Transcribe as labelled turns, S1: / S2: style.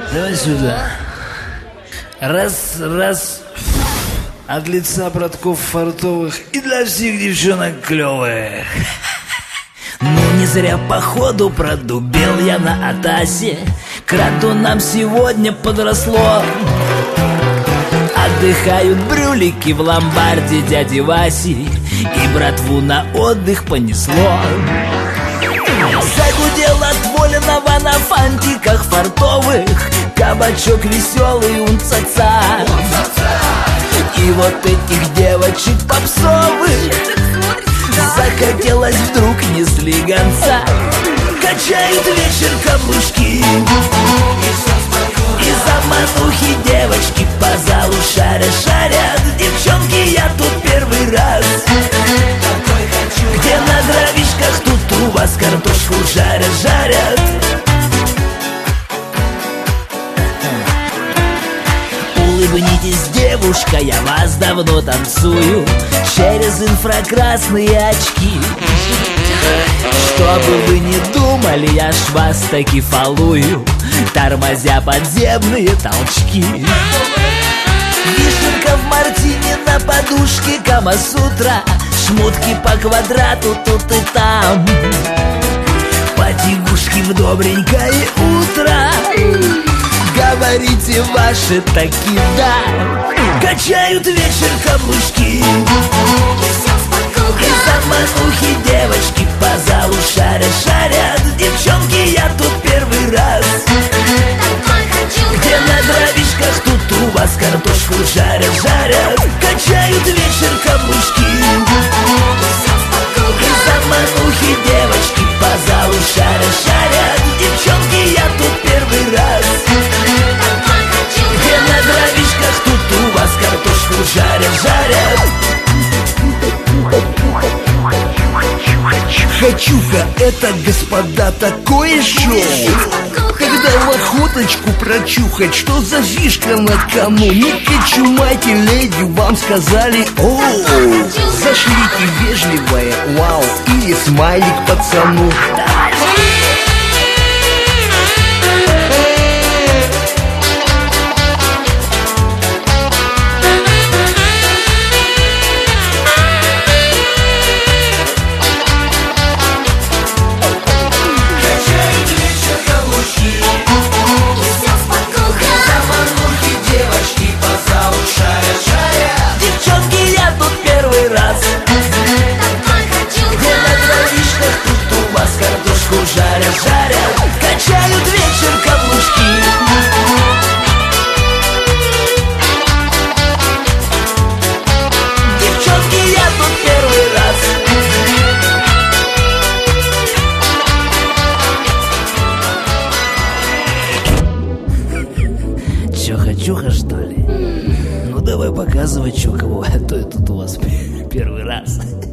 S1: Давай сюда. Раз, раз. От лица братков фартовых и для всех девчонок клевых.
S2: Ну не зря походу продубел я на Атасе. Краду нам сегодня подросло. Отдыхают брюлики в ломбарде дяди Васи, и братву на отдых понесло. Загудел от Волинова на фантиках фартовых кабачок веселый унцаца. И вот этих девочек попсовых захотелось вдруг не слегонца. Качают вечер каблучки, и заманухи девочки по залу шарят. Девчонки, я тут первый раз. Где на дровишках, тут у вас картошку жарят. Улыбнитесь, девушка, я вас давно танцую через инфракрасные очки. Что бы вы ни думали, я ж вас таки фалую, тормозя подземные толчки. Вишенка в мартине на подушке Камасутра, шмутки по квадрату тут и там, потягушки в добренькое утро. Говорите ваши таки да. Качают вечер каблучки, и заманухи девочки по залу шарят. Девчонки, я тут первый раз. Где на дровишках, тут у вас картошку жарят. Качают вечер каблучки, и заманухи девочки по залу шарят. Девчонки, я тут первый раз. Где на дровишках, тут у вас картошку жарят.
S3: Хочуха, это, господа, такое шоу, когда в охоточку прочухать, что за фишка на кону. Не чумайте, леди, вам сказали оу. Зашлите вежливое вау или смайлик пацану.
S2: Жарят, качают вечер каблучки. Девчонки, я тут первый раз.
S1: Чё, хочуха, что ли? Ну давай показывай, чё, кого, а то я тут у вас первый раз.